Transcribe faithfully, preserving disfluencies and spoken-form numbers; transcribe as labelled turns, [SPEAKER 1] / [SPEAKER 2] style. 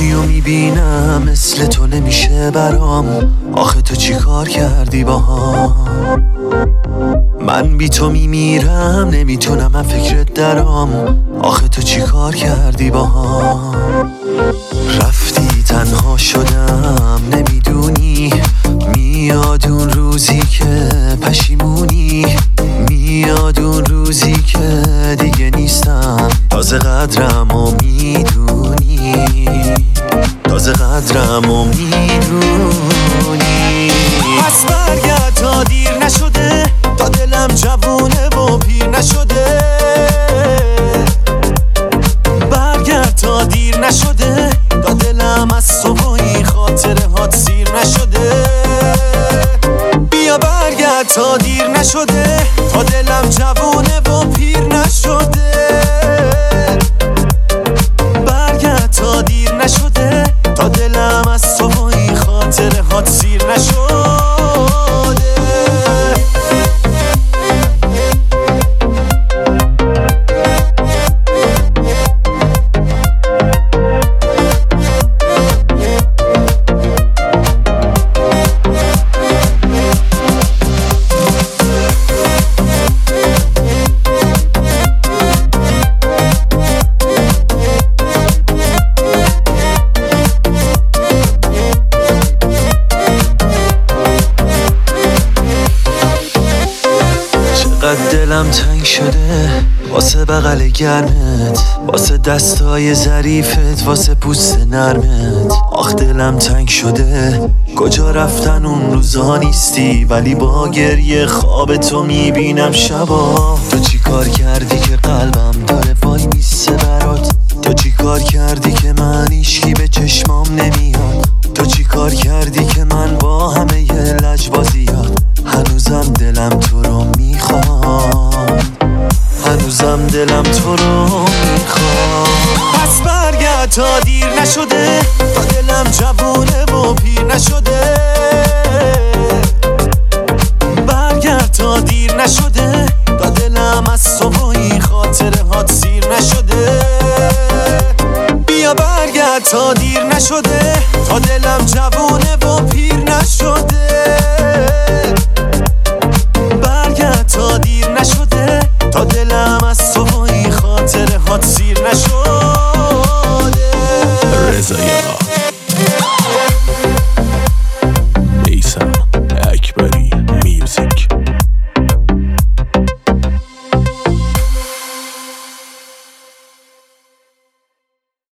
[SPEAKER 1] کیو میبینم مثل تو نمیشه برام. آخه تو چی کار کردی با هم؟ من بی تو میمیرم نمیتونم من فکرت درام. آخه تو چی کار کردی با هم؟ رفتی تنها شدم نمیدونی. میاد اون روزی که پشیمونی. میاد اون روزی که دیگه نیستم. تازه قدرمو میدونی. تازه قدرمو میدونی. پس برگرد تا دیر نشده. تا دلم جوونه و پیر نشده. برگرد تا دیر نشده. تا دلم از تو و این خاطره هات سیر نشده. بیا برگرد تا دیر نشده. تا دلم جوونه و پیر نشده. برگرد تا دیر نشده. تا دلم از تو و این خاطره هات سیر نشده. دلم تنگ شده واسه بغل گرمت. واسه دستای ظریفت. واسه پوست نرمت. آخ دلم تنگ شده. کجا رفتن اون روزا نیستی. ولی با گریه خواب تو میبینم شبا. تو چی کار کردی که قلبم داره وای میسته برات. تو چی کار کردی که من هیچکی به چشمام نمیاد. تو چی کار کردی که من با همه ی لجبازیات هنوزم دلم تو رو میخوام. هنوزم دلم تو رو میخوام. پس برگرد تا دیر نشده. تا دلم جوونه و پیر نشده. برگرد تا دیر نشده. تا دلم از تو و این خاطره هات سیر نشده. بیا برگرد تا دیر نشده. تا دلم جوونه و پیر نشده. برگرد تا دیر نشده. تا دلم از تو و این خاطره هات سیر نشده. رضایی